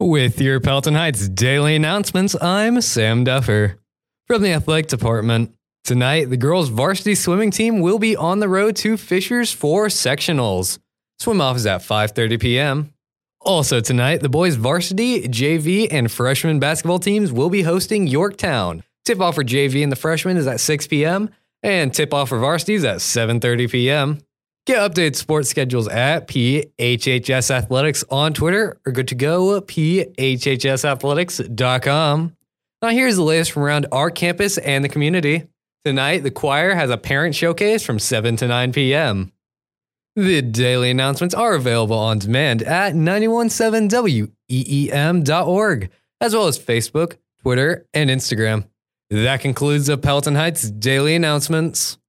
With your Pelton Heights daily announcements, I'm Sam Duffer. From the athletic department, tonight the girls' varsity swimming team will be on the road to Fishers for sectionals. Swim-off is at 5:30 p.m. Also tonight, the boys' varsity, JV, and freshman basketball teams will be hosting Yorktown. Tip-off for JV and the freshmen is at 6 p.m., and tip-off for varsity is at 7:30 p.m. Get updated sports schedules at PHHS Athletics on Twitter or go to phhhsathletics.com. Now here's the latest from around our campus and the community. Tonight, the choir has a parent showcase from 7 to 9 p.m. The daily announcements are available on demand at 917weem.org, as well as Facebook, Twitter, and Instagram. That concludes the Pelton Heights daily announcements.